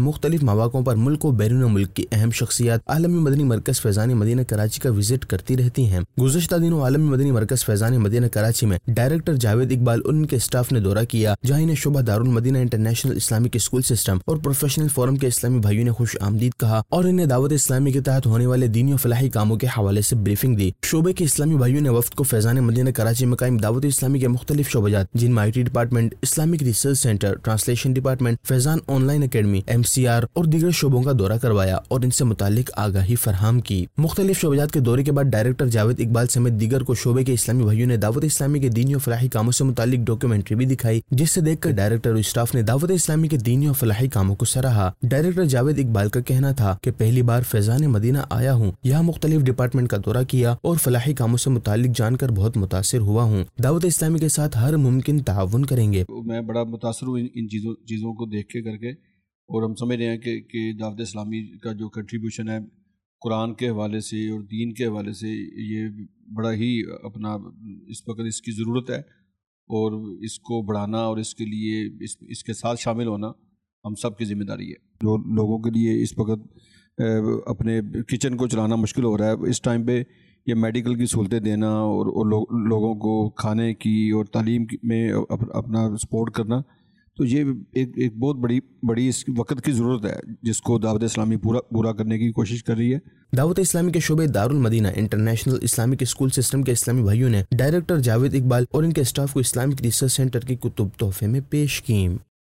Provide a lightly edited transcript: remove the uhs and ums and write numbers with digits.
मुख्तलिफ मौक़ों पर मुल्क व बैरून मुल्क की अहम शख्सियात आलमी मदनी मरकज फैज़ान मदीना कराची का विजिट करती रहती हैं। गुज़श्ता दिनों आलमी मदनी मरकज फैज़ान मदीना कराची में डायरेक्टर जावेद इकबाल और उनके स्टाफ ने दौरा किया, जहाँ इन्हें शोबा Darul Madina international Islamic school system और प्रोफेशनल फोरम के इस्लामी भाइयों ने खुश आमदीद कहा और इन्हें दावत इस्लामी के तहत होने वाले दीनी और फलाही कामों के हवाले से ब्रीफिंग दी। शोबे के इस्लामी भाइयों ने वफ्द को फैज़ान मदीना कराची में कायम दावत इस्लामी के मुख्तलिफ शोबाजात, जिनमें IT department, Islamic research centre, translation department, Faizan online academy, MCR और दीगर शोबों का दौरा करवाया और इनसे मुतालिक आगाही फरहम की। मुख्तलिफ शोबाजात के दौरे के बाद डायरेक्टर जावेद इकबाल समेत दीगर को शोबे के इस्लामी भाइयों ने दावत इस्लामी के दीनी और फलाही कामों से मुतालिक डॉक्यूमेंट्री भी दिखाई, जिससे देखकर डायरेक्टर और स्टाफ ने दावत इस्लामी के दीनी और फलाही कामों को सराहा। डायरेक्टर जावेद इकबाल का कहना था कि पहली बार फैज़ान मदीना आया हूँ, यहाँ मुख्तलिफ डिपार्टमेंट का दौरा किया और फलाही कामों से मुतालिक जानकर बहुत मुतासिर हुआ हूँ। दावत इस्लामी के साथ हर मुमकिन ताउन करेंगे। मैं बड़ा मुतासर हूँ इन चीज़ों को देख के करके, और हम समझ रहे हैं कि दावत इस्लामी का जो कंट्रीब्यूशन है कुरान के हवाले से और दीन के हवाले से, ये बड़ा ही अपना इस वक्त इसकी ज़रूरत है, और इसको बढ़ाना और इसके लिए इसके साथ शामिल होना हम सब की ज़िम्मेदारी है। जो लोगों के लिए इस वक्त अपने किचन को चलाना मुश्किल हो रहा है, इस टाइम पे ये मेडिकल की सहूलतें देना और लोगों को खाने की और तालीम में अपना सपोर्ट करना, तो ये एक बहुत बड़ी इस वक्त की ज़रूरत है, जिसको दावत इस्लामी पूरा करने की कोशिश कर रही है। दावत इस्लामी के शोबे Darul Madina international Islamic school system के इस्लामी भाइयों ने डायरेक्टर जावेद इकबाल और इनके स्टाफ को इस्लामिक रिसर्च सेंटर की कुतुब तोहफे में पेश की।